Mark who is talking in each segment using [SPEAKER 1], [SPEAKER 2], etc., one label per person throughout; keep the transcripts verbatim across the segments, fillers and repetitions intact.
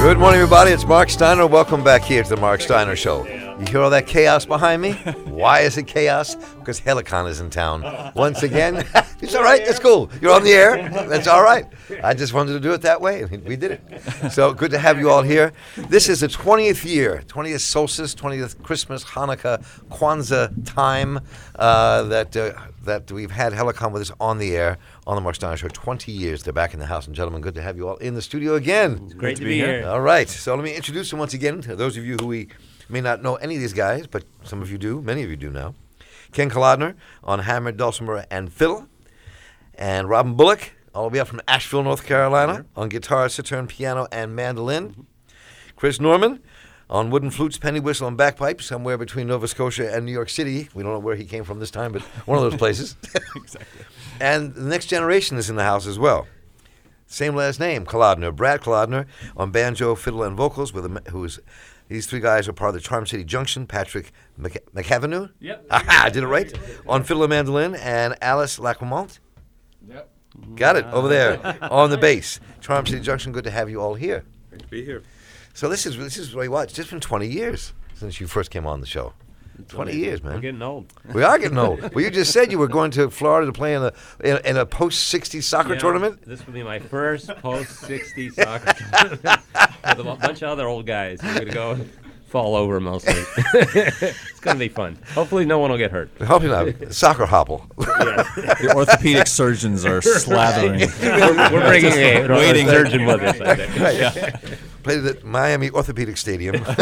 [SPEAKER 1] Good morning, everybody. It's Mark Steiner. Welcome back here to the Mark Steiner Show. You hear all that chaos behind me? Why is it chaos? Because Helicon is in town. Once again, it's all right. It's cool. You're on the air. That's all right. I just wanted to do it that way, and we did it. So good to have you all here. This is the twentieth year, twentieth solstice, twentieth Christmas, Hanukkah, Kwanzaa time uh, that uh, that we've had Helicon with us on the air on the Mark Steiner Show. twenty years. They're back in the house. And gentlemen, good to have you all in the studio again.
[SPEAKER 2] It's great to be here.
[SPEAKER 1] All right. So let me introduce them once again to those of you who we may not know any of these guys, but some of you do. Many of you do now. Ken Kolodner on hammer, dulcimer, and fiddle. And Robin Bullock, all the way up from Asheville, North Carolina, on guitar, sitar, piano, and mandolin. Chris Norman on wooden flutes, penny whistle, and bagpipe, somewhere between Nova Scotia and New York City. We don't know where he came from this time, but one of those places.
[SPEAKER 3] Exactly.
[SPEAKER 1] And the next generation is in the house as well. Same last name, Kolodner. Brad Kolodner on banjo, fiddle, and vocals, with a, who's these three guys are part of the Charm City Junction. Patrick Mc, McAvenue.
[SPEAKER 2] Yep.
[SPEAKER 1] Aha, I did it right. On fiddle and mandolin. And Alice Lacomont.
[SPEAKER 2] Yep.
[SPEAKER 1] Got it, over there on the bass. Charm City Junction, good to have you all here.
[SPEAKER 3] Great to be here.
[SPEAKER 1] So this is this is really what? It's just been twenty years since you first came on the show. twenty years, man.
[SPEAKER 2] We're getting old.
[SPEAKER 1] We are getting old. Well, you just said you were going to Florida to play in a in, in a post sixties soccer
[SPEAKER 2] Yeah,
[SPEAKER 1] tournament.
[SPEAKER 2] This will be my first post sixty soccer tournament with a bunch of other old guys. We're going to go fall over mostly. It's going to be fun. Hopefully no one will get hurt.
[SPEAKER 1] I hope you're not. Soccer hopple.
[SPEAKER 2] Yeah.
[SPEAKER 3] The orthopedic surgeons are slathering.
[SPEAKER 2] we're, we're bringing a, a
[SPEAKER 3] waiting.
[SPEAKER 2] surgeon with us, I think.
[SPEAKER 1] Right, yeah. Played at the Miami Orthopedic Stadium.
[SPEAKER 2] It's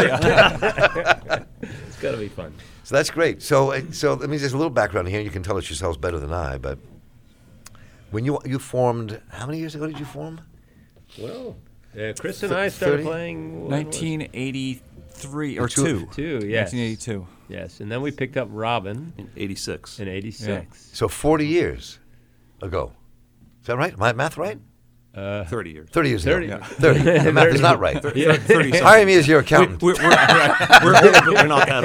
[SPEAKER 2] going to be fun.
[SPEAKER 1] So that's great. So, uh, so let me just a little background here. You can tell us yourselves better than I. But when you you formed, how many years ago did you form?
[SPEAKER 2] Well, uh, Chris and I started
[SPEAKER 1] thirty?
[SPEAKER 2] playing when
[SPEAKER 3] nineteen eighty-three or
[SPEAKER 1] Two-
[SPEAKER 3] two.
[SPEAKER 2] was it? two. Yes,
[SPEAKER 3] nineteen eighty-two.
[SPEAKER 2] Yes, and then we picked up Robin
[SPEAKER 4] In eighty-six.
[SPEAKER 2] in eighty-six.
[SPEAKER 1] So forty years ago. Is that right? My math right?
[SPEAKER 2] Uh,
[SPEAKER 4] thirty years.
[SPEAKER 1] Thirty years
[SPEAKER 2] thirty.
[SPEAKER 1] ago.
[SPEAKER 2] Yeah.
[SPEAKER 1] Thirty. The math is not right.
[SPEAKER 2] Yeah.
[SPEAKER 4] thirty
[SPEAKER 1] Hire me as your accountant.
[SPEAKER 4] We're, we're, we're, we're, we're not that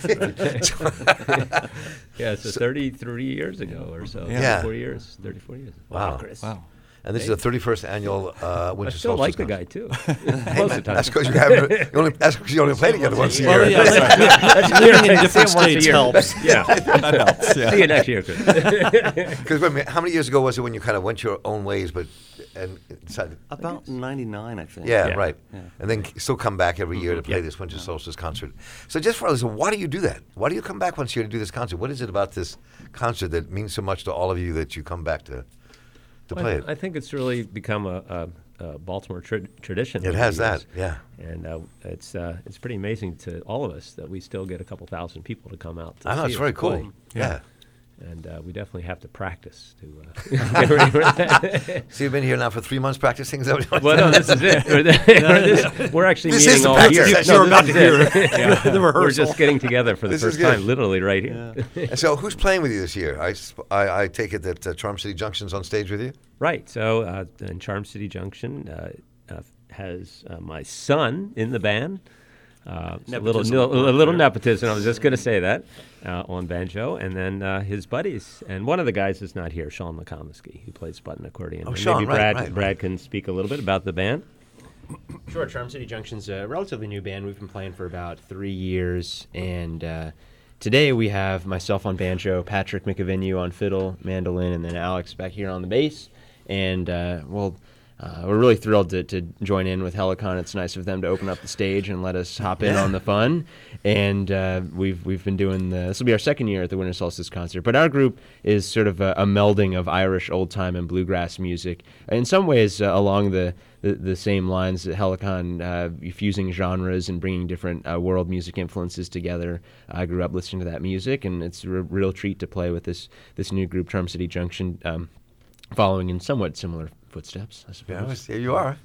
[SPEAKER 4] old.
[SPEAKER 2] Yeah, so thirty-three years ago or so.
[SPEAKER 1] Yeah.
[SPEAKER 2] thirty-four years. thirty-four years.
[SPEAKER 1] Wow.
[SPEAKER 2] Chris.
[SPEAKER 3] Wow.
[SPEAKER 1] And this is the thirty-first annual uh,
[SPEAKER 2] I
[SPEAKER 1] Winter
[SPEAKER 2] still
[SPEAKER 1] Solstice
[SPEAKER 2] like the guy,
[SPEAKER 1] concert.
[SPEAKER 2] too. Most of the time.
[SPEAKER 1] That's because you haven't. You only, that's because you only play together once a year.
[SPEAKER 4] Well, yeah, that's right. Living in different states helps.
[SPEAKER 2] Yeah.
[SPEAKER 3] That helps. Yeah.
[SPEAKER 2] See you next year, Chris.
[SPEAKER 1] Because wait a minute, how many years ago was it when you kind of went your own ways, but and decided?
[SPEAKER 4] About ninety-nine, I think.
[SPEAKER 1] Yeah,
[SPEAKER 2] Yeah.
[SPEAKER 1] right.
[SPEAKER 4] Yeah.
[SPEAKER 1] And then still come back every year to play
[SPEAKER 2] Yeah.
[SPEAKER 1] this Winter Solstice concert. So just for us, why do you do that? Why do you come back once a year to do this concert? What is it about this concert that means so much to all of you that you come back to to
[SPEAKER 2] Well,
[SPEAKER 1] play
[SPEAKER 2] I,
[SPEAKER 1] it?
[SPEAKER 2] I think it's really become a, a, a Baltimore tra- tradition.
[SPEAKER 1] It
[SPEAKER 2] over
[SPEAKER 1] has
[SPEAKER 2] the years.
[SPEAKER 1] that, yeah.
[SPEAKER 2] And uh, it's uh, it's pretty amazing to all of us that we still get a couple thousand people to come out to
[SPEAKER 1] I know,
[SPEAKER 2] see
[SPEAKER 1] it's
[SPEAKER 2] us
[SPEAKER 1] very cool.
[SPEAKER 2] play.
[SPEAKER 1] Yeah.
[SPEAKER 2] And uh, we definitely have to practice to uh, get ready for that.
[SPEAKER 1] So you've been here now for three months practicing? Is that what you want
[SPEAKER 2] Well,
[SPEAKER 1] to
[SPEAKER 2] no,
[SPEAKER 1] say?
[SPEAKER 2] this is it. We're, this, we're actually
[SPEAKER 1] This
[SPEAKER 2] meeting
[SPEAKER 1] is the
[SPEAKER 2] all
[SPEAKER 1] practice
[SPEAKER 2] year.
[SPEAKER 1] session.
[SPEAKER 2] No,
[SPEAKER 1] You're about
[SPEAKER 2] this
[SPEAKER 1] to
[SPEAKER 2] is it.
[SPEAKER 4] Yeah, the rehearsal.
[SPEAKER 2] We're just getting together for the
[SPEAKER 1] This is
[SPEAKER 2] first
[SPEAKER 1] good.
[SPEAKER 2] time, literally right here.
[SPEAKER 1] And so who's playing with you this year? I, sp- I, I take it that uh, Charm City Junction's on stage with you?
[SPEAKER 2] Right. So, uh, in Charm City Junction uh, uh, has uh, my son in the band. Uh, it's a little,
[SPEAKER 4] Nepotism.
[SPEAKER 2] nil- a little nepotism. I was just going to say that uh, on banjo, and then uh, his buddies. And one of the guys is not here, Sean McComiskey, who plays button accordion.
[SPEAKER 1] Oh,
[SPEAKER 2] And
[SPEAKER 1] Sean,
[SPEAKER 2] maybe
[SPEAKER 1] right,
[SPEAKER 2] Brad,
[SPEAKER 1] right,
[SPEAKER 2] Brad
[SPEAKER 1] right.
[SPEAKER 2] can speak a little bit about the band.
[SPEAKER 5] Sure, Charm City Junction's a relatively new band. We've been playing for about three years, and uh, today we have myself on banjo, Patrick McAvenue on fiddle, mandolin, and then Alex back here on the bass. And uh, well, uh, we're really thrilled to, to join in with Helicon. It's nice of them to open up the stage and let us hop in
[SPEAKER 1] Yeah.
[SPEAKER 5] on the fun. And uh, we've we've been doing the. This will be our second year at the Winter Solstice concert. But our group is sort of a, a melding of Irish old time and bluegrass music. In some ways, uh, along the The, the same lines that Helicon, uh, fusing genres and bringing different uh, world music influences together. I grew up listening to that music, and it's a r- real treat to play with this this new group, Charm City Junction, um, following in somewhat similar footsteps, I suppose.
[SPEAKER 1] Yeah, here you are.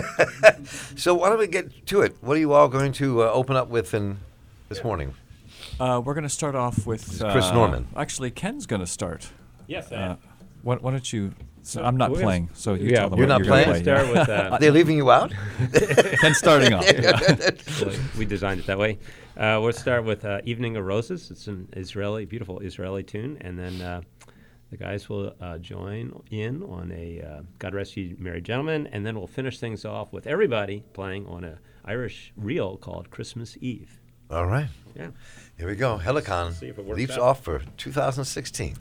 [SPEAKER 1] So why don't we get to it? What are you all going to uh, open up with in this morning?
[SPEAKER 3] Uh, we're going to start off with
[SPEAKER 1] This is Chris
[SPEAKER 3] uh,
[SPEAKER 1] Norman.
[SPEAKER 3] Actually, Ken's going to start.
[SPEAKER 2] Yes,
[SPEAKER 3] Uh, why, why don't you? So I'm not
[SPEAKER 2] we're gonna
[SPEAKER 3] playing,
[SPEAKER 2] s-
[SPEAKER 3] so you
[SPEAKER 2] yeah,
[SPEAKER 3] tell them
[SPEAKER 1] You're
[SPEAKER 3] what
[SPEAKER 1] not
[SPEAKER 3] you're
[SPEAKER 1] playing?
[SPEAKER 3] gonna
[SPEAKER 2] Start with, uh,
[SPEAKER 1] Are they leaving you out?
[SPEAKER 3] Ken's starting off. Yeah.
[SPEAKER 2] Well, we designed it that way. Uh, we'll start with uh, Evening of Roses. It's an Israeli, beautiful Israeli tune, and then uh, The guys will uh, join in on a uh, God Rest Ye Merry Gentlemen, and then we'll finish things off with everybody playing on a Irish reel called Christmas Eve.
[SPEAKER 1] All right.
[SPEAKER 2] Yeah.
[SPEAKER 1] Here we go. Helicon
[SPEAKER 2] See if it works
[SPEAKER 1] leaps
[SPEAKER 2] out.
[SPEAKER 1] off for two thousand sixteen.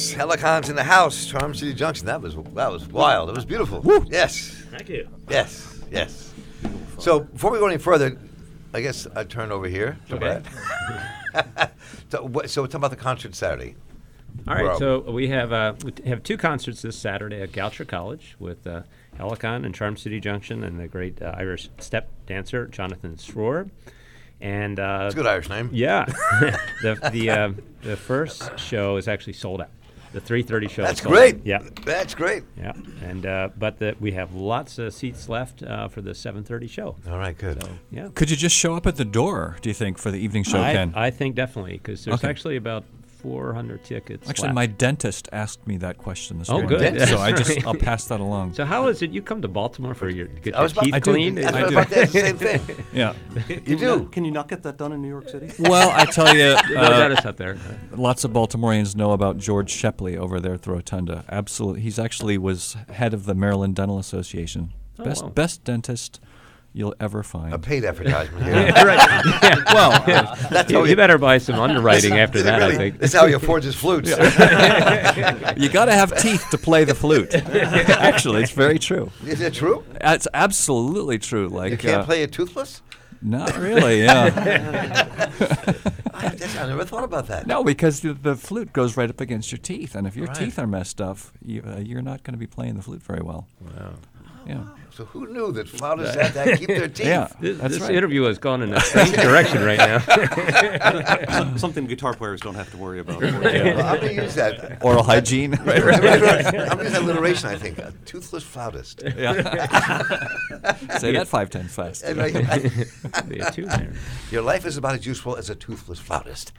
[SPEAKER 1] Yes, Helicons in the house, Charm City Junction. That was that was wild. It was beautiful. Yes,
[SPEAKER 2] Thank you.
[SPEAKER 1] yes, yes. So before we go any further, I guess I turn over here to
[SPEAKER 2] Okay.
[SPEAKER 1] Brad. so, what- so talk about the concert Saturday.
[SPEAKER 2] All right,
[SPEAKER 1] Rob.
[SPEAKER 2] so we have uh, we t- have two concerts this Saturday at Goucher College with uh, Helicon and Charm City Junction and the great uh, Irish step dancer Jonathan Sroor. And uh,
[SPEAKER 1] It's a good Irish name.
[SPEAKER 2] yeah, the the uh, the first show is actually sold out. The three thirty show.
[SPEAKER 1] That's
[SPEAKER 2] is sold
[SPEAKER 1] great.
[SPEAKER 2] out. Yeah,
[SPEAKER 1] That's great.
[SPEAKER 2] yeah, and uh, but the, we have lots of seats left uh, for the seven thirty show.
[SPEAKER 1] All right, good.
[SPEAKER 2] Yeah.
[SPEAKER 3] Could you just show up at the door, do you think, for the evening show,
[SPEAKER 2] I,
[SPEAKER 3] Ken?
[SPEAKER 2] I think definitely because there's
[SPEAKER 3] Okay.
[SPEAKER 2] actually about four hundred tickets.
[SPEAKER 3] Actually,
[SPEAKER 2] left.
[SPEAKER 3] my dentist asked me that question this
[SPEAKER 2] Oh,
[SPEAKER 3] morning.
[SPEAKER 2] good.
[SPEAKER 3] So I just,
[SPEAKER 2] Right.
[SPEAKER 3] I'll pass that along.
[SPEAKER 2] So how is it you come to Baltimore for your get
[SPEAKER 1] I
[SPEAKER 2] your
[SPEAKER 1] was about-
[SPEAKER 2] teeth
[SPEAKER 3] I do.
[SPEAKER 2] cleaned?
[SPEAKER 1] That's
[SPEAKER 3] I
[SPEAKER 1] what
[SPEAKER 3] do.
[SPEAKER 1] about that. It's the same thing.
[SPEAKER 3] Yeah.
[SPEAKER 1] You do.
[SPEAKER 4] Can you not get that done in New York City?
[SPEAKER 3] Well, I tell you,
[SPEAKER 2] no
[SPEAKER 3] uh,
[SPEAKER 2] dentist out there.
[SPEAKER 3] lots of Baltimoreans know about George Shepley over there at the Rotunda. Absolutely. He's actually was head of the Maryland Dental Association.
[SPEAKER 2] Oh,
[SPEAKER 3] Best
[SPEAKER 2] wow.
[SPEAKER 3] best dentist you'll ever find.
[SPEAKER 1] A paid advertisement here.
[SPEAKER 2] right. Yeah.
[SPEAKER 3] Well,
[SPEAKER 1] That's
[SPEAKER 2] You,
[SPEAKER 1] how
[SPEAKER 2] you better buy some underwriting after
[SPEAKER 1] Is it
[SPEAKER 2] that. I
[SPEAKER 1] really?
[SPEAKER 2] think.
[SPEAKER 1] That's how he affords his flutes.
[SPEAKER 3] you got to have teeth to play the flute. Actually, it's very true.
[SPEAKER 1] Is it true?
[SPEAKER 3] It's absolutely true. Like
[SPEAKER 1] You can't
[SPEAKER 3] uh,
[SPEAKER 1] play it toothless?
[SPEAKER 3] Not really. Yeah.
[SPEAKER 1] I, that's, I never thought about that.
[SPEAKER 3] No, because the, the flute goes right up against your teeth, and if your
[SPEAKER 1] Right.
[SPEAKER 3] teeth are messed up, you, uh, you're not going to be playing the flute very well.
[SPEAKER 2] Wow.
[SPEAKER 3] Yeah.
[SPEAKER 1] So who knew that flautists had that keep their teeth?
[SPEAKER 3] Yeah.
[SPEAKER 2] This,
[SPEAKER 3] That's
[SPEAKER 2] this
[SPEAKER 3] right.
[SPEAKER 2] interview has gone in a strange direction right now.
[SPEAKER 4] Some- Something guitar players don't have to worry about.
[SPEAKER 1] Well, I'm going to use that.
[SPEAKER 3] Oral hygiene.
[SPEAKER 1] I'm going to use that alliteration, I think. A toothless flautist.
[SPEAKER 3] Yeah. Say that five times fast.
[SPEAKER 1] And right-
[SPEAKER 2] Be a tune there.
[SPEAKER 1] Your life is about as useful as a toothless flautist.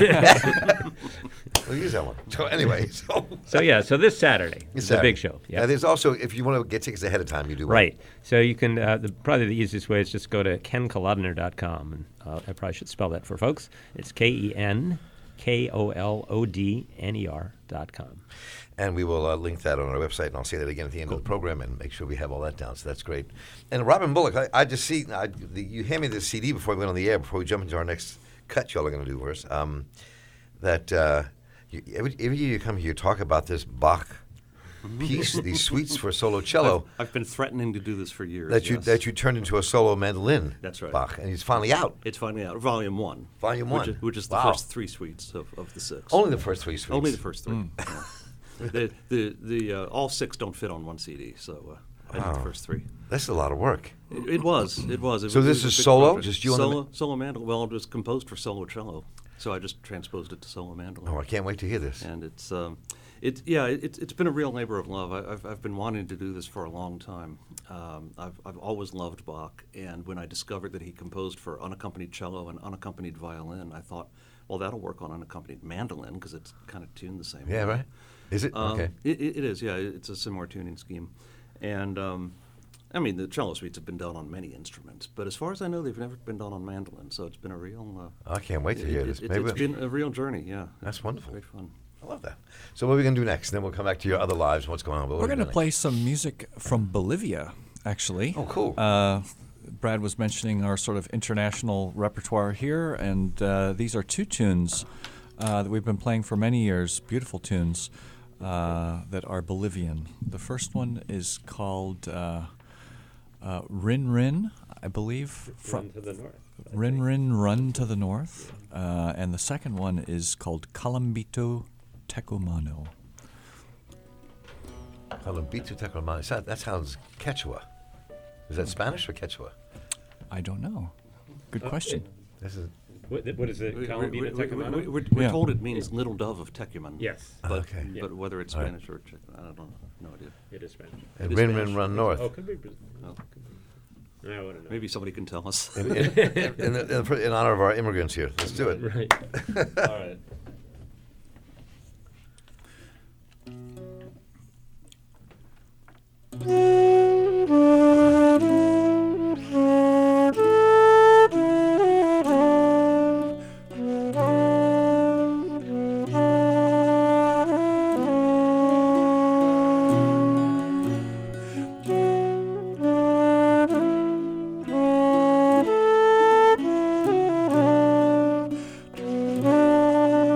[SPEAKER 1] We'll use that one. So anyway, so
[SPEAKER 2] So yeah, so this Saturday
[SPEAKER 1] It's
[SPEAKER 2] is a
[SPEAKER 1] Saturday.
[SPEAKER 2] big show.
[SPEAKER 1] Yeah.
[SPEAKER 2] Yeah.
[SPEAKER 1] There's also, if you want to get tickets ahead of time, you do.
[SPEAKER 2] Right. So you can, uh, the, probably the easiest way is just go to ken kolodner dot com. And uh, I probably should spell that for folks. It's K E N K O L O D N E R dot com.
[SPEAKER 1] And we will uh, link that on our website, and I'll say that again at the end of the program and make sure we have all that down. So that's great. And Robin Bullock, I, I just see, I, the, you hand me this C D before we went on the air, before we jump into our next cut y'all are going to do for us, um, that uh, you, every, every year you come here, you talk about this Bach piece, these suites for solo cello,
[SPEAKER 4] I've, I've been threatening to do this for years.
[SPEAKER 1] that you
[SPEAKER 4] yes.
[SPEAKER 1] that you turned into a solo mandolin
[SPEAKER 4] That's right.
[SPEAKER 1] Bach, and it's finally out.
[SPEAKER 4] It's finally out. Volume one.
[SPEAKER 1] Volume
[SPEAKER 4] which
[SPEAKER 1] one.
[SPEAKER 4] Is, which is the
[SPEAKER 1] Wow.
[SPEAKER 4] first three suites of, of the six.
[SPEAKER 1] Only the first three suites.
[SPEAKER 4] Only the first three. Yeah. the the, the uh, all six don't fit on one C D, so uh, I did
[SPEAKER 1] Wow.
[SPEAKER 4] the first three.
[SPEAKER 1] That's a lot of work.
[SPEAKER 4] It, it was. It was. It
[SPEAKER 1] So
[SPEAKER 4] was,
[SPEAKER 1] this
[SPEAKER 4] it was
[SPEAKER 1] is
[SPEAKER 4] a big
[SPEAKER 1] solo?
[SPEAKER 4] project.
[SPEAKER 1] Just you and the
[SPEAKER 4] solo
[SPEAKER 1] ma-
[SPEAKER 4] solo mandolin. Well, it was composed for solo cello, so I just transposed it to solo mandolin.
[SPEAKER 1] Oh, I can't wait to hear this.
[SPEAKER 4] And it's um, it's yeah, it, it's it's been a real labor of love. I, I've I've been wanting to do this for a long time. Um, I've I've always loved Bach, and when I discovered that he composed for unaccompanied cello and unaccompanied violin, I thought, well, that'll work on unaccompanied mandolin because it's kind of tuned the same
[SPEAKER 1] Yeah,
[SPEAKER 4] way.
[SPEAKER 1] right? Is it?
[SPEAKER 4] Um,
[SPEAKER 1] okay.
[SPEAKER 4] It, it it is, yeah. It's a similar tuning scheme, and um, I mean the cello suites have been done on many instruments, but as far as I know, they've never been done on mandolin. So it's been a real. Uh,
[SPEAKER 1] I can't wait to hear
[SPEAKER 4] it,
[SPEAKER 1] this.
[SPEAKER 4] It,
[SPEAKER 1] Maybe
[SPEAKER 4] it's been a real journey, yeah.
[SPEAKER 1] That's
[SPEAKER 4] It's
[SPEAKER 1] wonderful.
[SPEAKER 4] Great fun.
[SPEAKER 1] I love that. So what are we going to do next? Then we'll come back to your other lives, what's going on. But what
[SPEAKER 3] We're
[SPEAKER 1] are we
[SPEAKER 3] going to
[SPEAKER 1] doing
[SPEAKER 3] play some music from Bolivia, actually.
[SPEAKER 1] Oh, cool.
[SPEAKER 3] Uh, Brad was mentioning our sort of international repertoire here, and uh, these are two tunes uh, that we've been playing for many years, beautiful tunes uh, that are Bolivian. The first one is called uh, uh, Rin Rin, I believe.
[SPEAKER 2] Run to the north. I
[SPEAKER 3] Rin
[SPEAKER 2] think.
[SPEAKER 3] Rin Run to the North. Uh, and the second one is called Calambito Tecumano.
[SPEAKER 1] Calambito Tecumano. That, that sounds Quechua. Is that Spanish or Quechua?
[SPEAKER 3] I don't know. Good
[SPEAKER 2] Oh,
[SPEAKER 3] question.
[SPEAKER 1] This is
[SPEAKER 2] What, what is it?
[SPEAKER 4] We-
[SPEAKER 2] Columbina
[SPEAKER 4] we- we-
[SPEAKER 2] Tecumano?
[SPEAKER 4] we- We're, we're
[SPEAKER 3] Yeah.
[SPEAKER 4] told it means little dove of Tecuman.
[SPEAKER 2] Yes.
[SPEAKER 4] But,
[SPEAKER 1] Okay.
[SPEAKER 2] Yeah.
[SPEAKER 4] but whether it's
[SPEAKER 1] All right.
[SPEAKER 4] Spanish or Czech, I don't know. No idea.
[SPEAKER 2] It is Spanish.
[SPEAKER 1] and
[SPEAKER 4] is
[SPEAKER 1] Rin
[SPEAKER 4] Spanish.
[SPEAKER 1] Rin Run North.
[SPEAKER 2] Oh, could be. Brazil.
[SPEAKER 4] Oh.
[SPEAKER 2] Could be. I wouldn't know.
[SPEAKER 4] Maybe somebody can tell us.
[SPEAKER 1] In, in, in, in, in honor of our immigrants here. Let's do it.
[SPEAKER 2] Right. All right.
[SPEAKER 6] Thank you.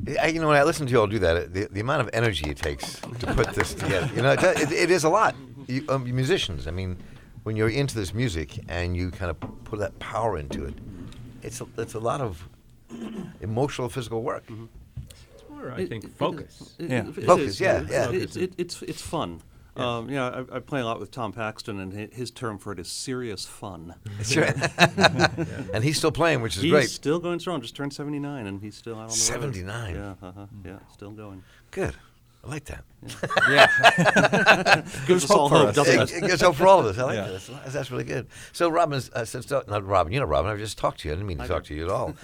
[SPEAKER 1] I, you know, when I listen to you all do that, the, the amount of energy it takes to put this together, you know, it, it, it is a lot. You, um, you musicians, I mean, when you're into this music and you kind of put that power into it, it's a, it's a lot of emotional, physical work.
[SPEAKER 4] Mm-hmm.
[SPEAKER 2] It's more, I
[SPEAKER 4] It-
[SPEAKER 2] think,
[SPEAKER 4] it- it
[SPEAKER 2] focus.
[SPEAKER 4] is. It-
[SPEAKER 3] Yeah.
[SPEAKER 4] it
[SPEAKER 1] Focus,
[SPEAKER 4] is.
[SPEAKER 1] yeah, yeah.
[SPEAKER 4] It's, it, it's, it's fun. Um, you know, I, I play a lot with Tom Paxton, and hi- his term for it is serious fun.
[SPEAKER 1] Sure. And he's still playing, which is
[SPEAKER 4] He's
[SPEAKER 1] great.
[SPEAKER 4] still going strong. Just turned seventy-nine, and he's still out on the road.
[SPEAKER 1] seventy-nine?
[SPEAKER 4] Yeah, uh-huh, yeah, still going.
[SPEAKER 1] Good. I like that.
[SPEAKER 3] Yeah.
[SPEAKER 4] Gives us all
[SPEAKER 3] hope for
[SPEAKER 4] hope,
[SPEAKER 3] us.
[SPEAKER 4] doesn't
[SPEAKER 1] It,
[SPEAKER 4] it?
[SPEAKER 1] it gets hope for all of us. I like
[SPEAKER 3] Yeah.
[SPEAKER 1] that. That's, that's really good. So Robin, uh, since not Robin, you know Robin. I've just talked to you. I didn't mean to talk to you at all.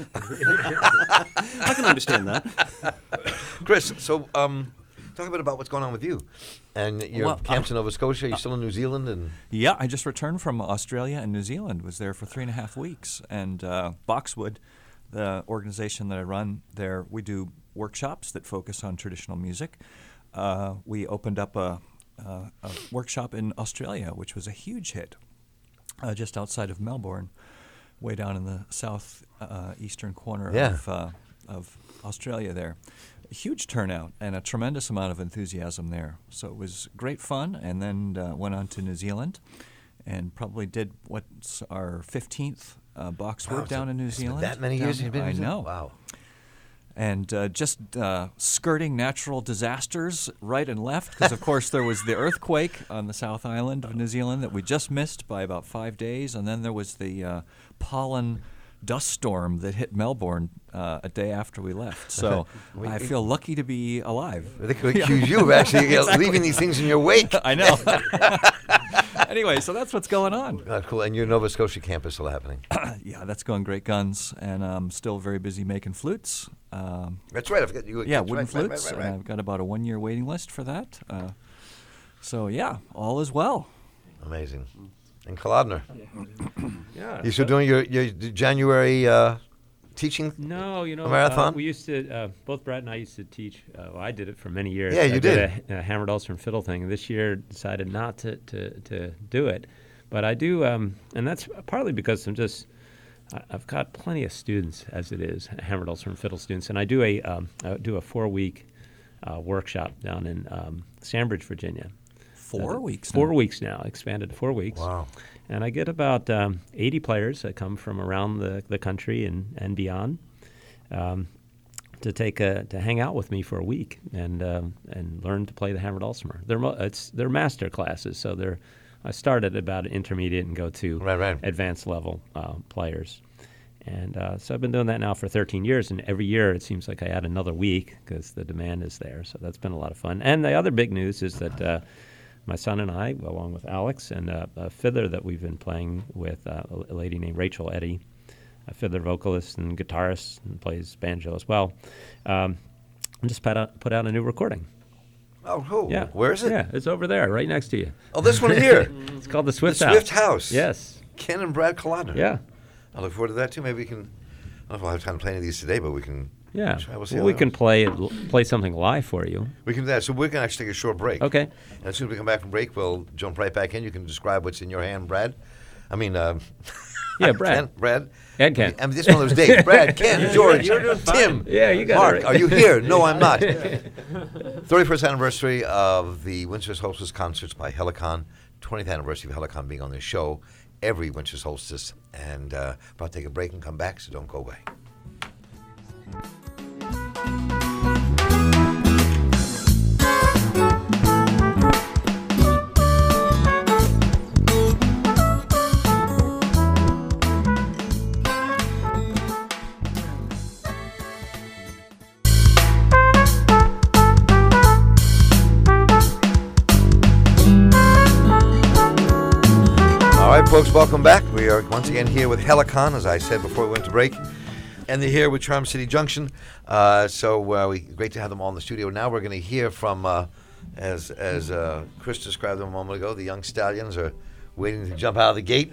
[SPEAKER 4] I can understand that.
[SPEAKER 1] Chris, so um, talk a bit about what's going on with you. And your
[SPEAKER 3] Well,
[SPEAKER 1] camps in Nova Scotia. You're still in New Zealand, and
[SPEAKER 3] Yeah, I just returned from Australia and New Zealand. Was there for three and a half weeks. And uh, Boxwood, the organization that I run there, we do workshops that focus on traditional music. Uh, we opened up a, a, a workshop in Australia, which was a huge hit, uh, just outside of Melbourne, way down in the south uh, eastern corner
[SPEAKER 1] Yeah.
[SPEAKER 3] of, uh, of Australia there. A huge turnout and a tremendous amount of enthusiasm there. So it was great fun, and then uh, went on to New Zealand and probably did what's our fifteenth uh, Boxwood
[SPEAKER 1] Wow,
[SPEAKER 3] down
[SPEAKER 1] so
[SPEAKER 3] in New
[SPEAKER 1] it's been
[SPEAKER 3] Zealand.
[SPEAKER 1] that many
[SPEAKER 3] Down
[SPEAKER 1] years
[SPEAKER 3] there.
[SPEAKER 1] you've been in
[SPEAKER 3] I
[SPEAKER 1] New Zealand?
[SPEAKER 3] know.
[SPEAKER 1] Wow.
[SPEAKER 3] And uh, just uh, skirting natural disasters right and left, because of course there was the earthquake on the South Island of New Zealand that we just missed by about five days, and then there was the uh, pollen dust storm that hit Melbourne uh, a day after we left. So I feel lucky to be alive.
[SPEAKER 1] They could accuse you of actually uh,
[SPEAKER 3] Exactly.
[SPEAKER 1] leaving these things in your wake.
[SPEAKER 3] I know. Anyway, so that's what's going on.
[SPEAKER 1] Uh, cool. And your Nova Scotia camp is still happening.
[SPEAKER 3] Yeah, that's going great guns, and I'm still very busy making flutes. Um,
[SPEAKER 1] That's right. I forgot you.
[SPEAKER 3] yeah,
[SPEAKER 1] that's
[SPEAKER 3] wooden
[SPEAKER 1] right, right,
[SPEAKER 3] flutes,
[SPEAKER 1] right, right,
[SPEAKER 3] and
[SPEAKER 1] right.
[SPEAKER 3] I've got about a one-year waiting list for that. Uh, so yeah, all is well.
[SPEAKER 1] Amazing. And Kolodner,
[SPEAKER 2] Yeah.
[SPEAKER 1] you still doing your, your January uh, teaching?
[SPEAKER 2] No, you know,
[SPEAKER 1] A marathon?
[SPEAKER 2] Uh, we used to, uh, both Brad and I used to teach. Uh, well, I did it for many years.
[SPEAKER 1] Yeah,
[SPEAKER 2] I
[SPEAKER 1] you
[SPEAKER 2] did. A, a hammered ulcer and fiddle thing. And this year decided not to, to, to do it. But I do, um, and that's partly because I'm just, I, I've got plenty of students as it is, hammered ulcer and fiddle students. And I do a, um, I do a four-week uh, workshop down in um, Sandbridge, Virginia.
[SPEAKER 3] Four
[SPEAKER 2] Uh,
[SPEAKER 3] weeks.
[SPEAKER 2] Four
[SPEAKER 3] now.
[SPEAKER 2] weeks now, expanded to four weeks.
[SPEAKER 1] Wow.
[SPEAKER 2] And I get about um, eighty players that come from around the, the country and, and beyond um, to take a, to hang out with me for a week and um, and learn to play the hammered dulcimer. They're mo- it's they're master classes, so they're I start at about intermediate and go to
[SPEAKER 1] Right, right.
[SPEAKER 2] advanced level uh, players. And uh, so I've been doing that now for thirteen years, and every year it seems like I add another week because the demand is there. So that's been a lot of fun. And the other big news is that uh, my son and I, along with Alex and uh, a fiddler that we've been playing with, uh, a lady named Rachel Eddy, a fiddler vocalist and guitarist and plays banjo as well, um, just put out, put out a new recording.
[SPEAKER 1] Oh, who?
[SPEAKER 2] Yeah.
[SPEAKER 1] Where is it?
[SPEAKER 2] Yeah, it's over there, right next to you.
[SPEAKER 1] Oh, this one here.
[SPEAKER 2] It's called the Swift
[SPEAKER 1] the
[SPEAKER 2] House.
[SPEAKER 1] Swift House.
[SPEAKER 2] Yes.
[SPEAKER 1] Ken and Brad Kolodner.
[SPEAKER 2] Yeah.
[SPEAKER 1] I look forward to that too. Maybe we can. I don't know if we'll have time to play any of these today, but we can.
[SPEAKER 2] Yeah.
[SPEAKER 1] try. We'll see
[SPEAKER 2] Well,
[SPEAKER 1] how
[SPEAKER 2] we
[SPEAKER 1] that
[SPEAKER 2] can
[SPEAKER 1] goes.
[SPEAKER 2] play it, play something live for you.
[SPEAKER 1] We can do that. So we're gonna actually take a short break.
[SPEAKER 2] Okay.
[SPEAKER 1] And as soon as we come back from break, we'll jump right back in. You can describe what's in your hand, Brad. I mean, uh,
[SPEAKER 2] Yeah, Brad.
[SPEAKER 1] Ken, Brad.
[SPEAKER 2] And Ken.
[SPEAKER 1] I mean, this is one of those days. Brad, Ken, George, Tim.
[SPEAKER 2] Yeah, you got it
[SPEAKER 1] Mark,
[SPEAKER 2] right.
[SPEAKER 1] are you here? No, I'm not. thirty-first anniversary of the Winter Solstice concerts by Helicon. twentieth anniversary of Helicon being on this show every winter solstice. And uh, about to take a break and come back, so don't go away. All right, folks, welcome back. We are once again here with Helicon, as I said before we went to break. And they're here with Charm City Junction. Uh, so uh, we great to have them all in the studio. Now we're going to hear from, uh, as as uh, Chris described them a moment ago, the young stallions are waiting to jump out of the gate.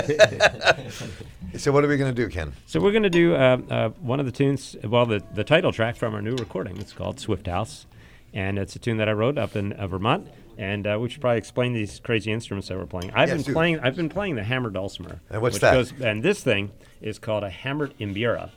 [SPEAKER 1] So what are we going to do, Ken?
[SPEAKER 2] So we're going to do uh, uh, one of the tunes, well, the, the title track from our new recording. It's called Swift House, and it's a tune that I wrote up in uh, Vermont. And uh, we should probably explain these crazy instruments that we're playing. I've
[SPEAKER 1] Yes,
[SPEAKER 2] been
[SPEAKER 1] do.
[SPEAKER 2] playing. I've been playing the hammered dulcimer.
[SPEAKER 1] And what's
[SPEAKER 2] which
[SPEAKER 1] that?
[SPEAKER 2] Goes, and this thing is called a hammered imbira.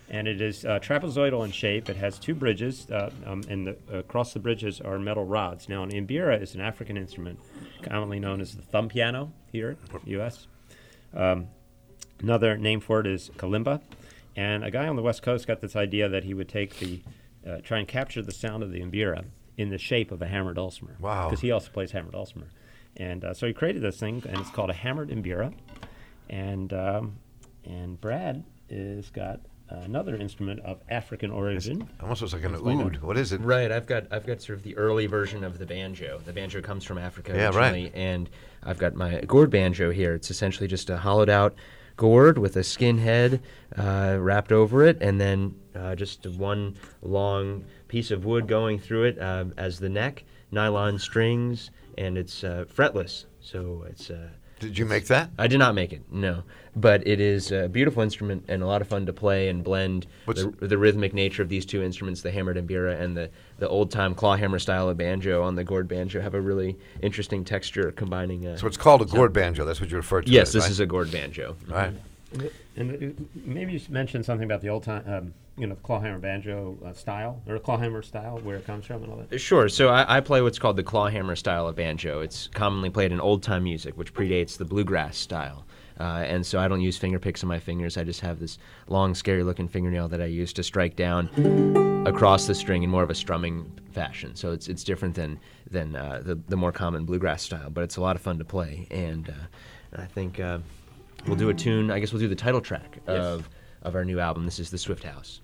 [SPEAKER 2] And it is uh, trapezoidal in shape. It has two bridges, uh, um, and the, uh, across the bridges are metal rods. Now, an mbira is an African instrument, commonly known as the thumb piano here in the U S Um, another name for it is kalimba. And a guy on the West Coast got this idea that he would take the, uh, try and capture the sound of the mbira in the shape of a hammered dulcimer.
[SPEAKER 1] Wow.
[SPEAKER 2] Because he also plays hammered dulcimer. And uh, so he created this thing, and it's called a hammered mbira. And, um, and Brad is got another instrument of African origin.
[SPEAKER 1] Almost looks like an
[SPEAKER 2] Explain
[SPEAKER 1] oud.
[SPEAKER 2] that.
[SPEAKER 1] What is it?
[SPEAKER 5] Right, I've got I've got sort of the early version of the banjo. The banjo comes from Africa
[SPEAKER 1] Yeah,
[SPEAKER 5] originally,
[SPEAKER 1] right.
[SPEAKER 5] and I've got my gourd banjo here. It's essentially just a hollowed out gourd with a skin head uh, wrapped over it, and then uh, just one long piece of wood going through it uh, as the neck, nylon strings, and it's uh, fretless. So it's. Uh,
[SPEAKER 1] Did you make that?
[SPEAKER 5] I did not make it, no. But it is a beautiful instrument and a lot of fun to play and blend
[SPEAKER 1] What's-
[SPEAKER 5] the, the rhythmic nature of these two instruments, the hammered mbira and the, the old-time claw hammer style of banjo on the gourd banjo, have a really interesting texture combining. Uh,
[SPEAKER 1] So it's called a gourd banjo. That's what you refer to.
[SPEAKER 5] yes,
[SPEAKER 1] it,
[SPEAKER 5] this
[SPEAKER 1] right?
[SPEAKER 5] is a gourd banjo.
[SPEAKER 1] Right.
[SPEAKER 2] And uh, maybe you should mention something about the old time, um, you know, the clawhammer banjo uh, style, or clawhammer style, where it comes from and all that.
[SPEAKER 5] Sure. So I, I play what's called the claw hammer style of banjo. It's commonly played in old-time music, which predates the bluegrass style. Uh, and so I don't use finger picks on my fingers. I just have this long, scary-looking fingernail that I use to strike down across the string in more of a strumming fashion. So it's it's different than than uh, the the more common bluegrass style, but it's a lot of fun to play. And uh, I think uh, we'll do a tune. I guess we'll do the title track of of our new album. This is the Swift House.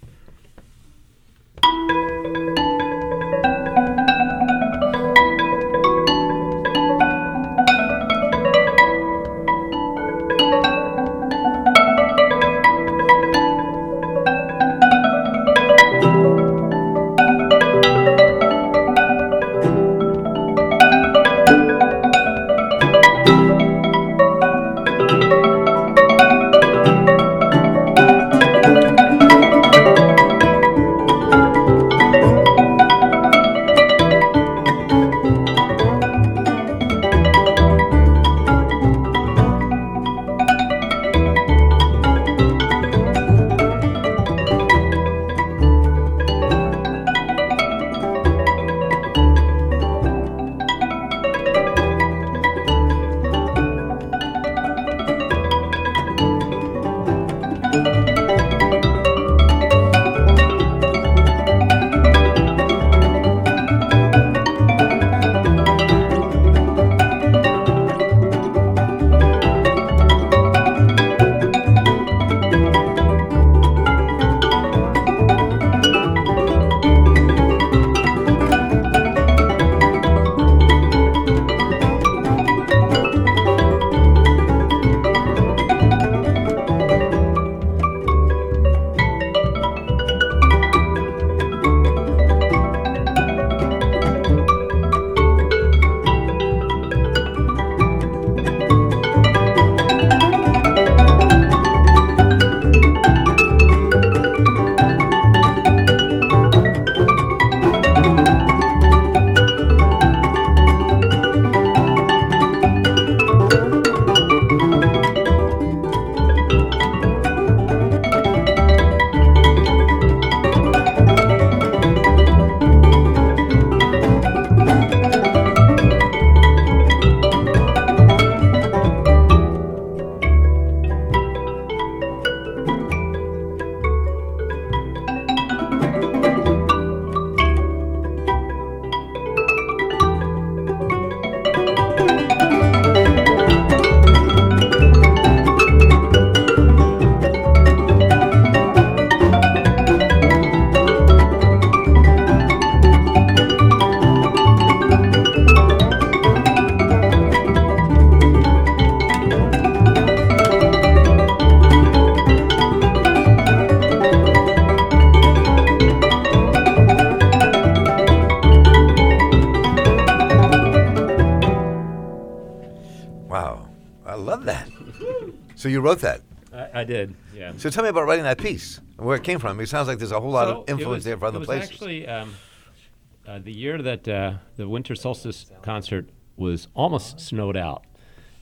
[SPEAKER 1] So you wrote that.
[SPEAKER 2] I, I did, yeah.
[SPEAKER 1] So tell me about writing that piece and where it came from. It sounds like there's a whole lot
[SPEAKER 2] So
[SPEAKER 1] of influence
[SPEAKER 2] it was,
[SPEAKER 1] there for other
[SPEAKER 2] it was
[SPEAKER 1] places.
[SPEAKER 2] Actually, um, uh, the year that uh, the Winter Solstice concert was almost snowed out,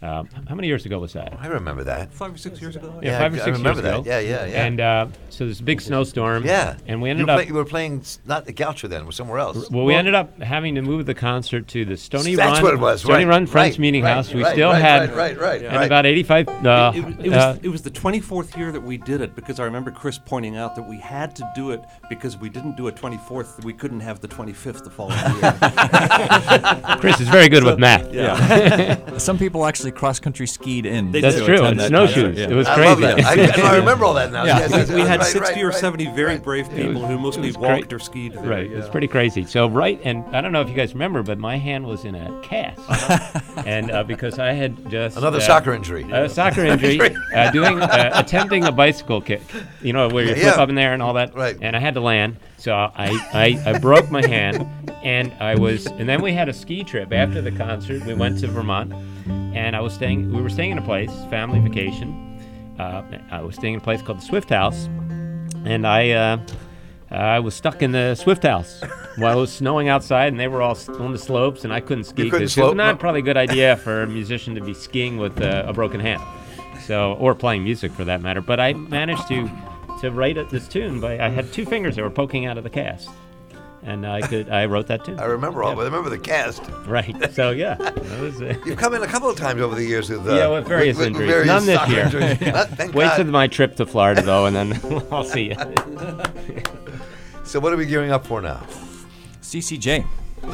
[SPEAKER 2] Uh, how many years ago was that?
[SPEAKER 1] I remember that.
[SPEAKER 4] Five or six years ago.
[SPEAKER 2] Yeah,
[SPEAKER 1] Yeah,
[SPEAKER 2] five or
[SPEAKER 1] I
[SPEAKER 2] six
[SPEAKER 1] remember
[SPEAKER 2] years
[SPEAKER 1] that.
[SPEAKER 2] ago.
[SPEAKER 1] Yeah, yeah, yeah.
[SPEAKER 2] And uh, so there's a big snowstorm.
[SPEAKER 1] Yeah.
[SPEAKER 2] And we
[SPEAKER 1] you
[SPEAKER 2] ended
[SPEAKER 1] were
[SPEAKER 2] up.
[SPEAKER 1] play- you were playing s- not the Gaucho then, it was somewhere else.
[SPEAKER 2] Well, we ended up having to move the concert to the Stony
[SPEAKER 1] That's
[SPEAKER 2] Run.
[SPEAKER 1] what it was,
[SPEAKER 2] Stony
[SPEAKER 1] right,
[SPEAKER 2] Run French
[SPEAKER 1] right,
[SPEAKER 2] Meeting
[SPEAKER 1] right,
[SPEAKER 2] House. We
[SPEAKER 1] right,
[SPEAKER 2] still
[SPEAKER 1] right,
[SPEAKER 2] had.
[SPEAKER 1] right, right, right,
[SPEAKER 2] And
[SPEAKER 1] right.
[SPEAKER 2] about eighty-five. Uh,
[SPEAKER 4] It, it, it was,
[SPEAKER 2] uh,
[SPEAKER 4] it was the twenty-fourth year that we did it because I remember Chris pointing out that we had to do it because we didn't do a twenty-fourth, we couldn't have the twenty-fifth the following year.
[SPEAKER 2] Chris is very good with math.
[SPEAKER 4] Yeah.
[SPEAKER 3] Some people actually cross-country skied in.
[SPEAKER 2] That's
[SPEAKER 3] to
[SPEAKER 2] true.
[SPEAKER 3] attend
[SPEAKER 2] And
[SPEAKER 3] that
[SPEAKER 2] snowshoes.
[SPEAKER 3] concert, yeah.
[SPEAKER 2] It was
[SPEAKER 1] I
[SPEAKER 2] crazy.
[SPEAKER 1] love that. I, no, I remember all that now.
[SPEAKER 3] Yeah.
[SPEAKER 1] Yes, yes,
[SPEAKER 4] We had
[SPEAKER 1] right,
[SPEAKER 4] sixty
[SPEAKER 1] right,
[SPEAKER 4] or
[SPEAKER 1] right.
[SPEAKER 4] seventy very
[SPEAKER 1] right.
[SPEAKER 4] brave people who mostly
[SPEAKER 2] was
[SPEAKER 4] walked
[SPEAKER 2] great.
[SPEAKER 4] or skied there.
[SPEAKER 2] Right,
[SPEAKER 4] yeah.
[SPEAKER 2] it's pretty crazy. So right, and I don't know if you guys remember, but my hand was in a cast, and uh, because I had just
[SPEAKER 1] Another
[SPEAKER 2] uh,
[SPEAKER 1] soccer injury.
[SPEAKER 2] a soccer injury, uh, doing uh, attempting a bicycle kick, you know, where you
[SPEAKER 1] Yeah.
[SPEAKER 2] flip up in there and all that,
[SPEAKER 1] Right.
[SPEAKER 2] and I had to land, so I, I, I broke my hand, and I was, and then we had a ski trip after the concert. We went to Vermont, and I was staying, we were staying in a place, family vacation. Uh, I was staying in a place called the Swift House, and I. Uh, I was stuck in the Swift House while it was snowing outside, and they were all s- on the slopes, and I couldn't ski.
[SPEAKER 1] You couldn't
[SPEAKER 2] 'cause
[SPEAKER 1] slope?
[SPEAKER 2] It's not probably a good idea for a musician to be skiing with uh, a broken hand, so or playing music for that matter. But I managed to to write it- this tune by I had two fingers that were poking out of the cast, and I could I wrote that tune.
[SPEAKER 1] I remember all,
[SPEAKER 2] Yeah.
[SPEAKER 1] but I remember the cast.
[SPEAKER 2] Right. So yeah, that was. Uh,
[SPEAKER 1] You've come in a couple of times over the years with uh,
[SPEAKER 2] Yeah, with various
[SPEAKER 1] with,
[SPEAKER 2] injuries.
[SPEAKER 1] various
[SPEAKER 2] None this
[SPEAKER 1] soccer
[SPEAKER 2] year.
[SPEAKER 1] injuries. Not- thank
[SPEAKER 2] Wait
[SPEAKER 1] God.
[SPEAKER 2] till my trip to Florida though, and then I'll see you.
[SPEAKER 1] So what are we gearing up for now?
[SPEAKER 3] C C J.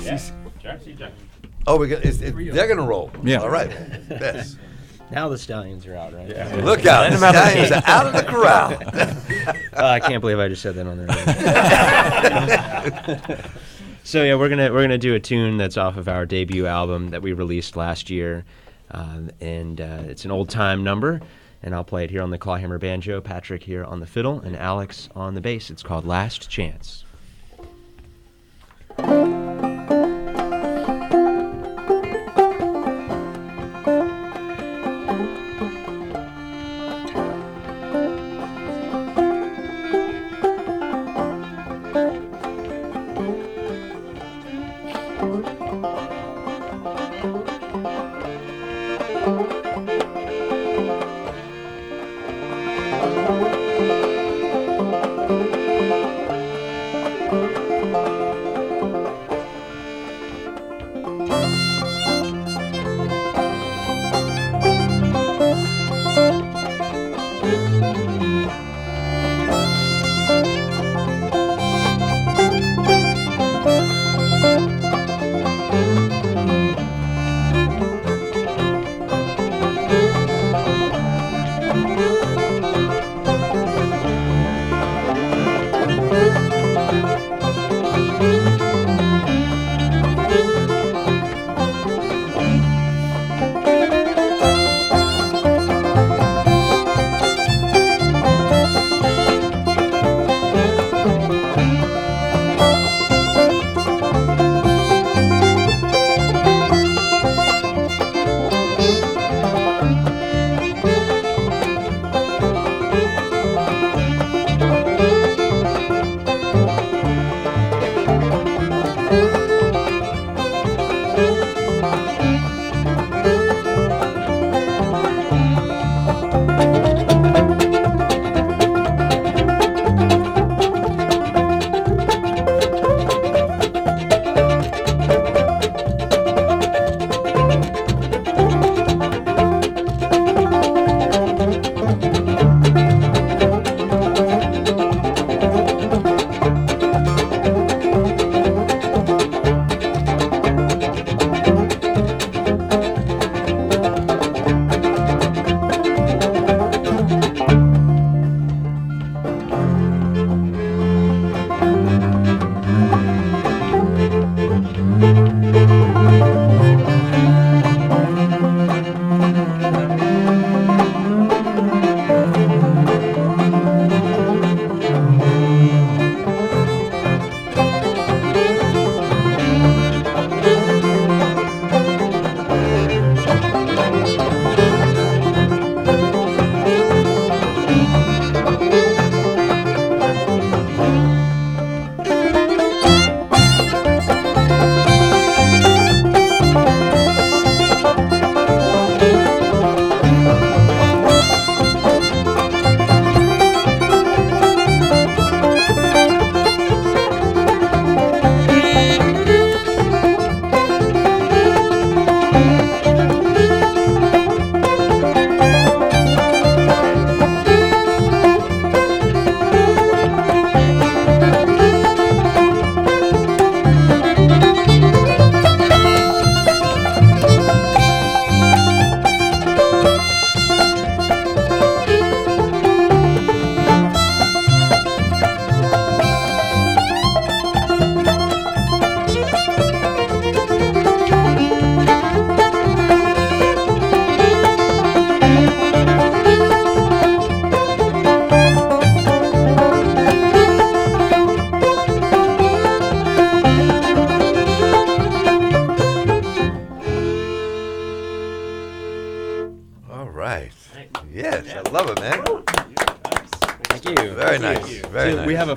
[SPEAKER 1] Oh, we're gonna, it's, it, they're going to roll.
[SPEAKER 3] Yeah.
[SPEAKER 1] All right. Yes.
[SPEAKER 5] Now the stallions are out, right? Yeah.
[SPEAKER 1] Look out. The Stallions are out of the corral.
[SPEAKER 5] I can't believe I just said that on there. So yeah, we're gonna we're gonna do a tune that's off of our debut album that we released last year, um, and uh, it's an old time number. And I'll play it here on the clawhammer banjo, Patrick here on the fiddle, and Alex on the bass. It's called Last Chance.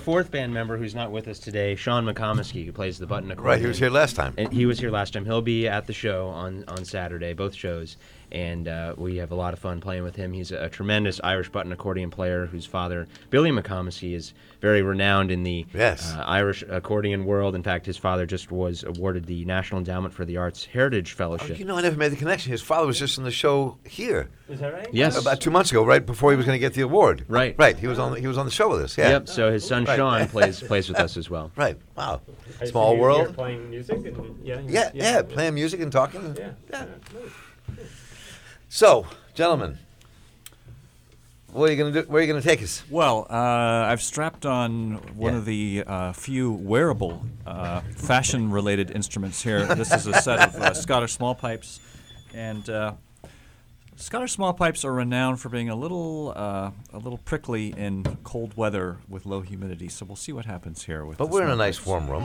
[SPEAKER 5] fourth band member who's not with us today, Sean McComiskey, who plays the button accordion.
[SPEAKER 1] Right, he was here last time.
[SPEAKER 5] And he was here last time. He'll be at the show on, on Saturday, both shows. And uh, we have a lot of fun playing with him. He's a, a tremendous Irish button accordion player whose father, Billy McComiskey, is very renowned in the
[SPEAKER 1] Yes.
[SPEAKER 5] uh, Irish accordion world. In fact, his father just was awarded the National Endowment for the Arts Heritage
[SPEAKER 1] Oh,
[SPEAKER 5] Fellowship.
[SPEAKER 1] you know, I never made the connection. His father was just on the show here
[SPEAKER 2] Is that right?
[SPEAKER 5] Yes.
[SPEAKER 1] about two months ago, right before he was going to get the award.
[SPEAKER 5] Right.
[SPEAKER 1] Right. He was on. He was on the show with us. Yeah.
[SPEAKER 5] Yep, so his son
[SPEAKER 1] Right.
[SPEAKER 5] Sean plays plays with us as well.
[SPEAKER 1] Right. Wow.
[SPEAKER 2] I see
[SPEAKER 1] Small
[SPEAKER 2] you
[SPEAKER 1] world.
[SPEAKER 2] here playing music and yeah,
[SPEAKER 1] Yeah, yeah, playing music and talking.
[SPEAKER 2] yeah.
[SPEAKER 1] Yeah.
[SPEAKER 2] Nice.
[SPEAKER 1] So, gentlemen, what are you gonna do? Where are you gonna take us?
[SPEAKER 3] Well, uh, I've strapped on one
[SPEAKER 1] Yeah.
[SPEAKER 3] of the uh, few wearable uh, fashion-related instruments here. This is a set of uh, Scottish small pipes, and uh, Scottish small pipes are renowned for being a little, uh, a little prickly in cold weather with low humidity. So we'll see what happens here with.
[SPEAKER 1] But
[SPEAKER 3] the
[SPEAKER 1] we're in a
[SPEAKER 3] small
[SPEAKER 1] nice
[SPEAKER 3] pipes.
[SPEAKER 1] warm room.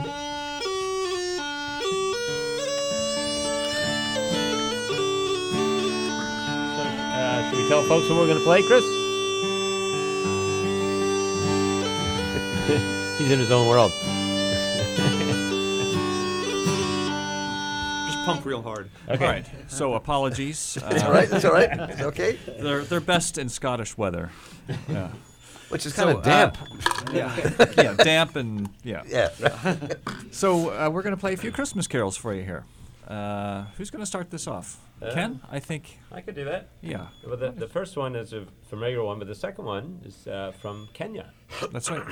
[SPEAKER 2] Uh, should we tell folks what we're going to play, Chris? He's in his own world.
[SPEAKER 4] Just pump real hard.
[SPEAKER 2] Okay.
[SPEAKER 3] All right. So apologies.
[SPEAKER 1] It's
[SPEAKER 3] Uh,
[SPEAKER 1] all right. It's all right. It's okay.
[SPEAKER 3] they're they're best in Scottish weather. Yeah.
[SPEAKER 1] Which is
[SPEAKER 3] So,
[SPEAKER 1] kind of
[SPEAKER 3] uh,
[SPEAKER 1] damp.
[SPEAKER 3] Yeah. Yeah. Damp and yeah.
[SPEAKER 1] yeah.
[SPEAKER 3] So uh, we're going to play a few Christmas carols for you here. Uh, who's going to start this off?
[SPEAKER 2] Uh,
[SPEAKER 3] Ken, I think.
[SPEAKER 2] I could do that.
[SPEAKER 3] Yeah,
[SPEAKER 2] Well, the, the first one is a familiar one, but the second one is uh, from Kenya.
[SPEAKER 3] that's right.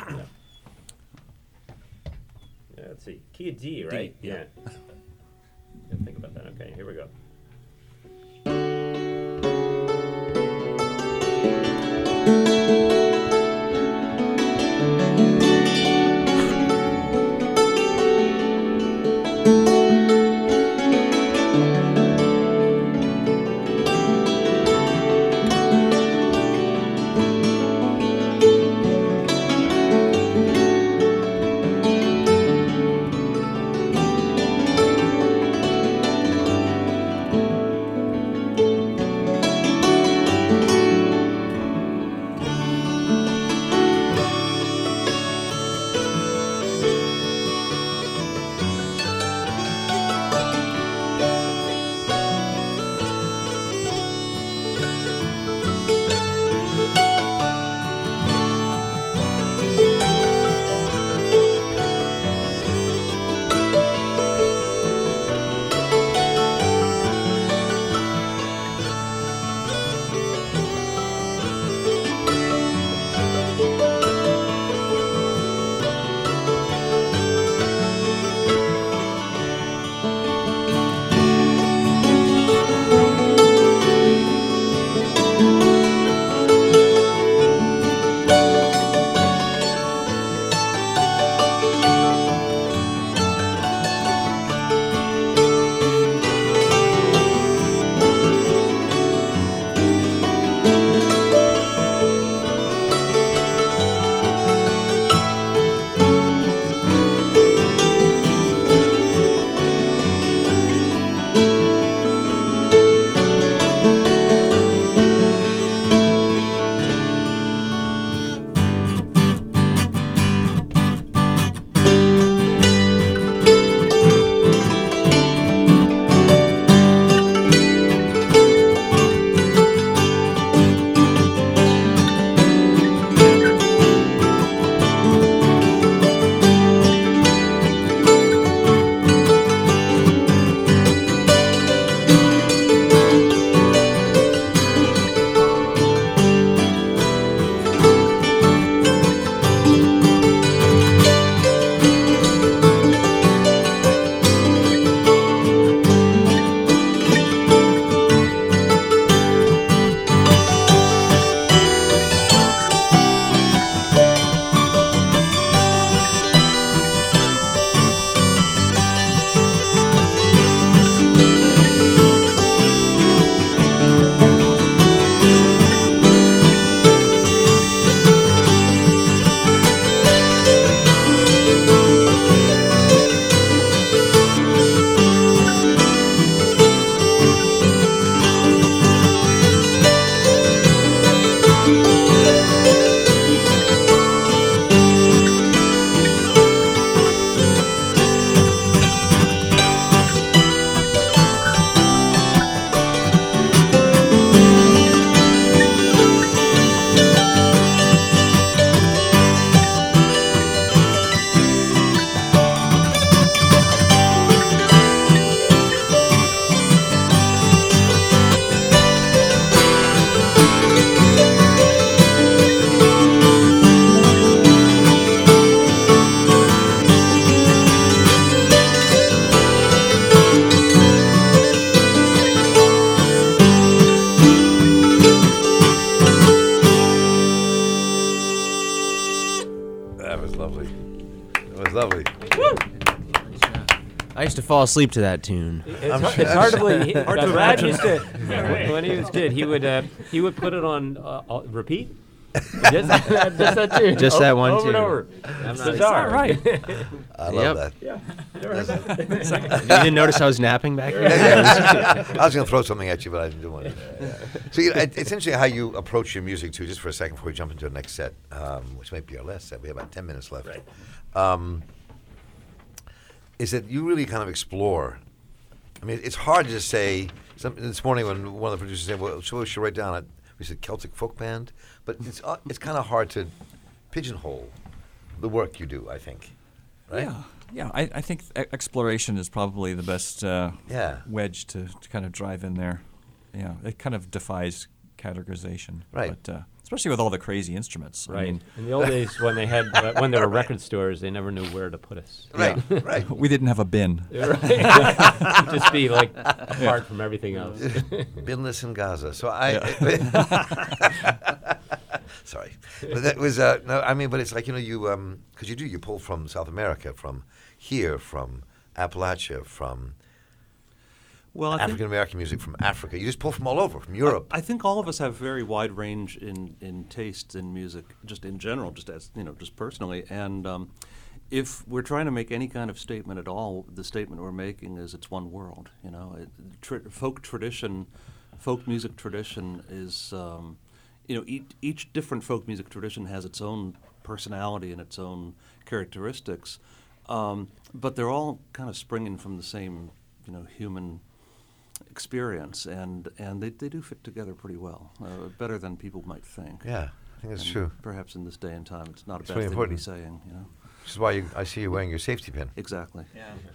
[SPEAKER 2] Yeah, let's see. Key of D, right?
[SPEAKER 3] yeah.
[SPEAKER 2] Yeah, think about that. Okay, here we go.
[SPEAKER 5] I used to fall asleep to that tune.
[SPEAKER 2] It's, hard, it's hard to believe. He, Brad used to, when he was a kid, he would uh, he would put it on uh, uh, repeat. Just, just that tune.
[SPEAKER 5] Just that one
[SPEAKER 2] over
[SPEAKER 5] tune.
[SPEAKER 2] and over. I'm not
[SPEAKER 3] Bizarre, right?
[SPEAKER 1] I love
[SPEAKER 5] Yep.
[SPEAKER 1] that.
[SPEAKER 2] Yeah.
[SPEAKER 5] You didn't notice I was napping back there?
[SPEAKER 1] I was going to throw something at you, but I didn't do one. So you know, it, it's interesting how you approach your music too. Just for a second before we jump into the next set, um, which might be our last set. We have about ten minutes left.
[SPEAKER 2] Right.
[SPEAKER 1] Um, is that you really kind of explore? I mean, it's hard to just say. Some, this morning, when one of the producers said, "Well, so we should write down it," we said Celtic folk band, but it's uh, it's kind of hard to pigeonhole the work you do. I think. Right?
[SPEAKER 3] Yeah, yeah. I, I think e- exploration is probably the best uh,
[SPEAKER 1] Yeah.
[SPEAKER 3] wedge to, to kind of drive in there. Yeah, it kind of defies categorization.
[SPEAKER 1] Right.
[SPEAKER 3] But, uh, especially with all the crazy instruments. I
[SPEAKER 2] Right.
[SPEAKER 3] mean,
[SPEAKER 2] In the old days, when they had uh, when there were record stores, they never knew where to put us.
[SPEAKER 1] Right. Right.
[SPEAKER 3] we didn't have a bin.
[SPEAKER 2] Right. Just be like apart from everything else.
[SPEAKER 1] Binless in Gaza. So I. Sorry, but that was uh, no. I mean, but it's like you know, you um, because you do you pull from South America, from here, from Appalachia, from
[SPEAKER 4] Well, I think,
[SPEAKER 1] African American music, from Africa. You just pull from all over, from Europe.
[SPEAKER 4] I think all of us have very wide range in, in tastes in music, just in general, just as you know, just personally. And um, if we're trying to make any kind of statement at all, the statement we're making is it's one world. You know, it, tr- folk tradition, folk music tradition is. Um, You know, each, each different folk music tradition has its own personality and its own characteristics, um, but they're all kind of springing from the same, you know, human experience, and and they, they do fit together pretty well, uh, better than people might think.
[SPEAKER 1] Yeah, I think that's
[SPEAKER 4] And
[SPEAKER 1] true.
[SPEAKER 4] Perhaps in this day and time, it's not a
[SPEAKER 1] It's
[SPEAKER 4] bad
[SPEAKER 1] really
[SPEAKER 4] thing to be
[SPEAKER 1] important.
[SPEAKER 4] saying. You know,
[SPEAKER 1] Which is why you, I see you wearing your safety pin.
[SPEAKER 4] exactly.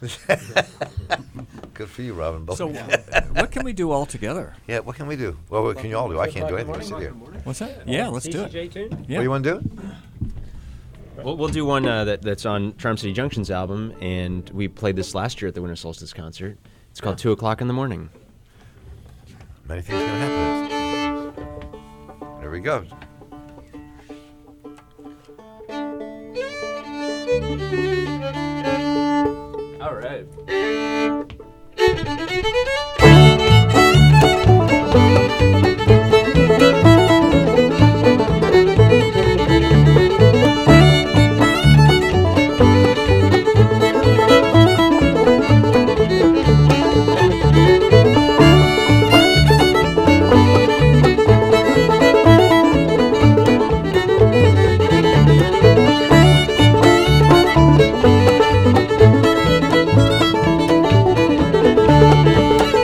[SPEAKER 1] Good for you, Robin.
[SPEAKER 3] So, what can we do all together?
[SPEAKER 1] yeah, what can we do? Well, what can you all do? I can't do anything. I sit here.
[SPEAKER 3] What's that? Yeah, let's do it.
[SPEAKER 2] C C J tune?
[SPEAKER 3] Yeah.
[SPEAKER 1] What do you want to do?
[SPEAKER 5] We'll, we'll do one uh, that, that's on Charm City Junction's album, and we played this last year at the Winter Solstice concert. It's called Two O'Clock in the Morning.
[SPEAKER 1] Many things can happen. There we go.
[SPEAKER 2] All right.
[SPEAKER 6] Thank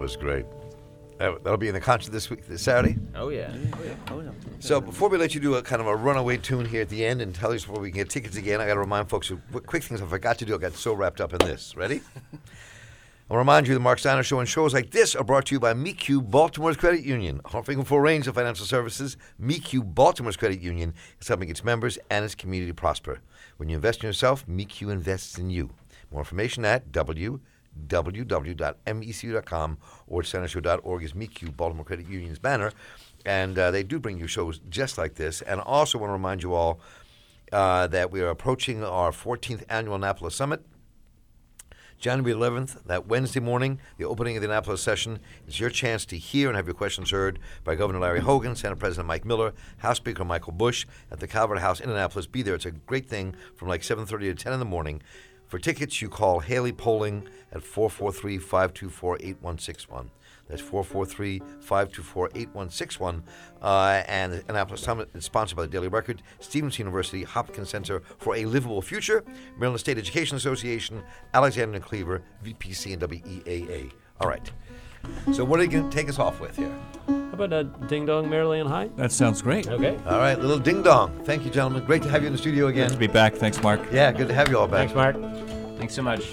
[SPEAKER 1] was great. That- That'll be in the concert this week, this Saturday.
[SPEAKER 5] Oh yeah.
[SPEAKER 4] Oh, yeah.
[SPEAKER 1] So before we let you do a kind of a runaway tune here at the end and tell us where we can get tickets again, I got to remind folks of quick, quick things I forgot to do. I got so wrapped up in this. Ready? I'll remind you the Mark Steiner Show and shows like this are brought to you by M E C U, Baltimore's credit union, offering a full range of financial services. M E C U, Baltimore's credit union, is helping its members and its community prosper. When you invest in yourself, M E C U invests in you. More information at w w w dot m e c u dot com or steiner show dot org is M E C U, Baltimore Credit Union's banner. And uh, they do bring you shows just like this. And I also want to remind you all uh, that we are approaching our fourteenth annual Annapolis Summit. January eleventh, that Wednesday morning, the opening of the Annapolis session, is your chance to hear and have your questions heard by Governor Larry Hogan, Senate President Mike Miller, House Speaker Michael Bush at the Calvert House in Annapolis. Be there. It's a great thing from like seven thirty to ten in the morning. For tickets, you call Haley Polling at four four three, five two four, eight one six one. That's four four three, five two four, eight one six one. Uh, and the Annapolis Summit is sponsored by the Daily Record, Stevens University, Hopkins Center for a Livable Future, Maryland State Education Association, Alexander and Cleaver, V P C, and W E A A. All right. So what are you going to take us off with here?
[SPEAKER 2] How about a Ding Dong Merrily and High?
[SPEAKER 3] That sounds great.
[SPEAKER 2] Okay.
[SPEAKER 1] All right, little ding dong. Thank you, gentlemen. Great to have you in the studio again.
[SPEAKER 3] Good to be back. Thanks, Mark.
[SPEAKER 1] Yeah, good to have you all back.
[SPEAKER 2] Thanks, Mark.
[SPEAKER 5] Thanks so much.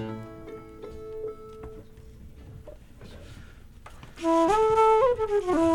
[SPEAKER 1] Yeah.